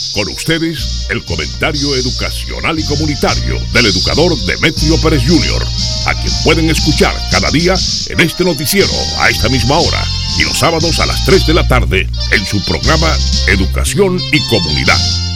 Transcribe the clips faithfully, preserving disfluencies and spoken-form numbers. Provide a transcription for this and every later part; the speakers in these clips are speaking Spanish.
Con ustedes, el comentario educacional y comunitario del educador Demetrio Pérez junior, a quien pueden escuchar cada día en este noticiero a esta misma hora y los sábados a las tres de la tarde en su programa Educación y Comunidad.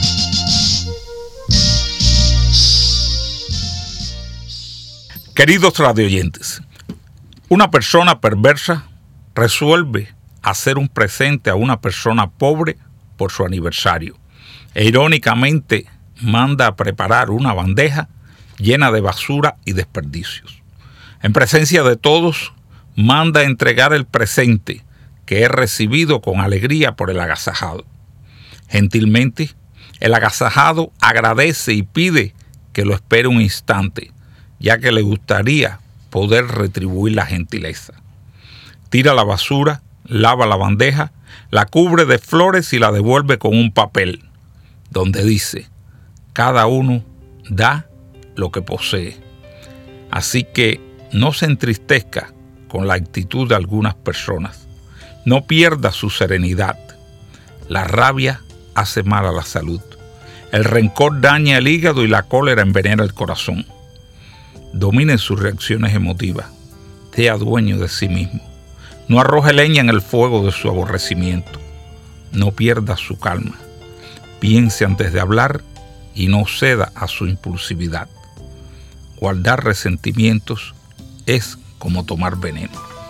Queridos radioyentes, una persona perversa resuelve hacer un presente a una persona pobre por su aniversario e irónicamente manda a preparar una bandeja llena de basura y desperdicios. En presencia de todos, manda a entregar el presente que es recibido con alegría por el agasajado. Gentilmente, el agasajado agradece y pide que lo espere un instante, ya que le gustaría poder retribuir la gentileza. Tira la basura, lava la bandeja, la cubre de flores y la devuelve con un papel, donde dice: cada uno da lo que posee. Así que no se entristezca con la actitud de algunas personas. No pierda su serenidad. La rabia hace mal a la salud. El rencor daña el hígado y la cólera envenena el corazón. Domine sus reacciones emotivas. Sea dueño de sí mismo. No arroje leña en el fuego de su aborrecimiento. No pierda su calma. Piense antes de hablar y no ceda a su impulsividad. Guardar resentimientos es como tomar veneno.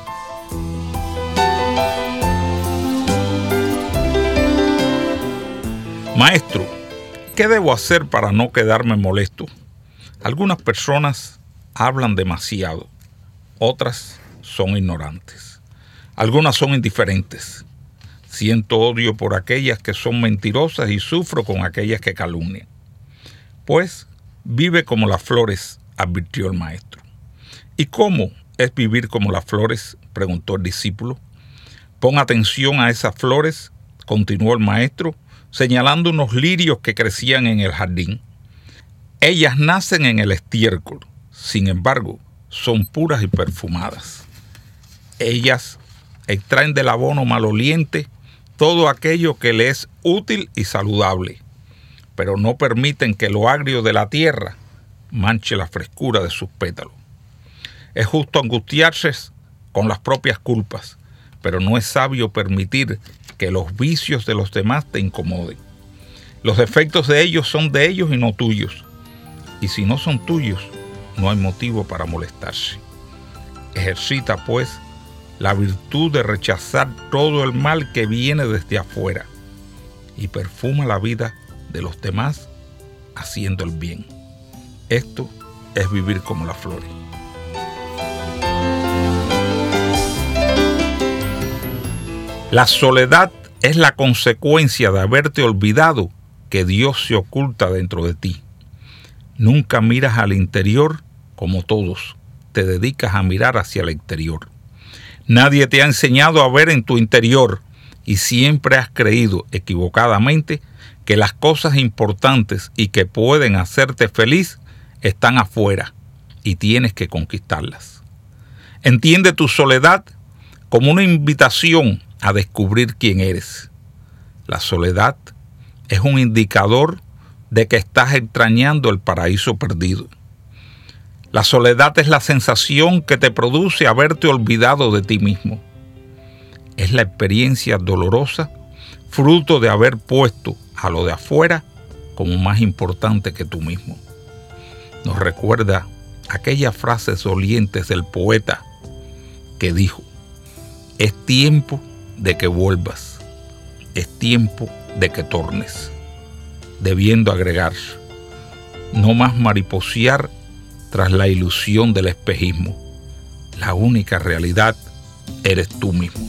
Maestro, ¿qué debo hacer para no quedarme molesto? Algunas personas hablan demasiado, otras son ignorantes, algunas son indiferentes. Siento odio por aquellas que son mentirosas y sufro con aquellas que calumnian. Pues vive como las flores, advirtió el maestro. ¿Y cómo es vivir como las flores?, preguntó el discípulo. Pon atención a esas flores, continuó el maestro, señalando unos lirios que crecían en el jardín. Ellas nacen en el estiércol, sin embargo, son puras y perfumadas. Ellas extraen del abono maloliente todo aquello que le es útil y saludable, pero no permiten que lo agrio de la tierra manche la frescura de sus pétalos. Es justo angustiarse con las propias culpas, pero no es sabio permitir que los vicios de los demás te incomoden. Los defectos de ellos son de ellos y no tuyos, y si no son tuyos, no hay motivo para molestarse. Ejercita, pues, la virtud de rechazar todo el mal que viene desde afuera y perfuma la vida de los demás haciendo el bien. Esto es vivir como las flores. La soledad es la consecuencia de haberte olvidado que Dios se oculta dentro de ti. Nunca miras al interior como todos, te dedicas a mirar hacia el exterior. Nadie te ha enseñado a ver en tu interior y siempre has creído equivocadamente que las cosas importantes y que pueden hacerte feliz están afuera y tienes que conquistarlas. Entiende tu soledad como una invitación a descubrir quién eres. La soledad es un indicador de que estás extrañando el paraíso perdido. La soledad es la sensación que te produce haberte olvidado de ti mismo. Es la experiencia dolorosa, fruto de haber puesto a lo de afuera como más importante que tú mismo. Nos recuerda aquellas frases dolientes del poeta que dijo: es tiempo de que vuelvas, es tiempo de que tornes, debiendo agregar: no más mariposear tras la ilusión del espejismo. La única realidad eres tú mismo.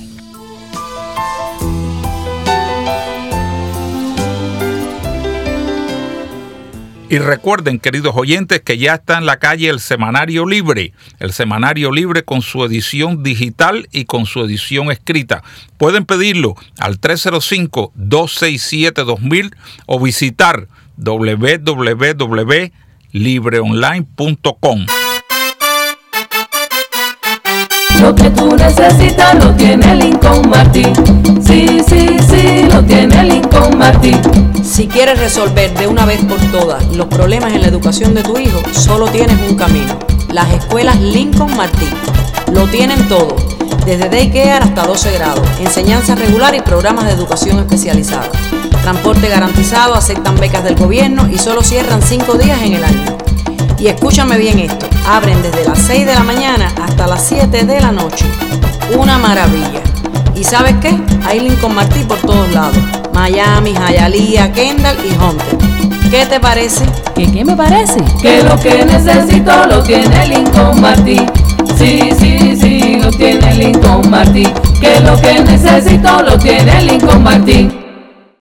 Y recuerden, queridos oyentes, que ya está en la calle el Semanario Libre, el Semanario Libre con su edición digital y con su edición escrita. Pueden pedirlo al tres cero cinco, dos seis siete, dos mil o visitar doble u doble u doble u punto libre online punto com. Lo que tú necesitas lo tiene Lincoln Martin. Sí, sí, sí, lo tiene Lincoln Martin. Si quieres resolver de una vez por todas los problemas en la educación de tu hijo, solo tienes un camino: las escuelas Lincoln Martí. Lo tienen todo, desde daycare hasta doce grados, enseñanza regular y programas de educación especializada. Transporte garantizado, aceptan becas del gobierno y solo cierran cinco días en el año. Y escúchame bien esto, abren desde las seis de la mañana hasta las siete de la noche. Una maravilla. ¿Y sabes qué? Hay Lincoln Martí por todos lados: Miami, Hialeah, Kendall y Hunter. ¿Qué te parece? ¿Qué, qué me parece? Que lo que necesito lo tiene Lincoln Martí. Sí, sí, sí, lo tiene Lincoln Martí. Que lo que necesito lo tiene Lincoln Martí.